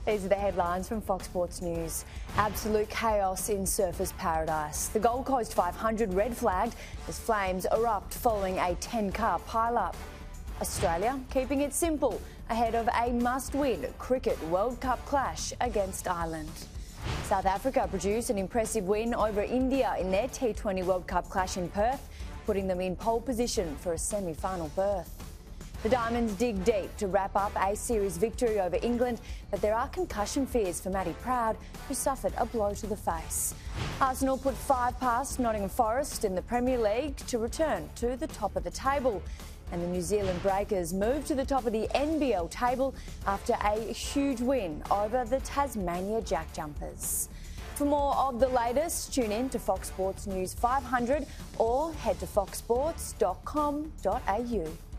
These are the headlines from Fox Sports News. Absolute chaos in surfers' paradise. The Gold Coast 500 red flagged as flames erupt following a 10-car pile-up. Australia keeping it simple ahead of a must-win Cricket World Cup clash against Ireland. South Africa produced an impressive win over India in their T20 World Cup clash in Perth, putting them in pole position for a semi-final berth. The Diamonds dig deep to wrap up a series victory over England, but there are concussion fears for Matty Proud, who suffered a blow to the face. Arsenal put 5 past Nottingham Forest in the Premier League to return to the top of the table. And the New Zealand Breakers moved to the top of the NBL table after a huge win over the Tasmania Jack Jumpers. For more of the latest, tune in to Fox Sports News 500 or head to foxsports.com.au.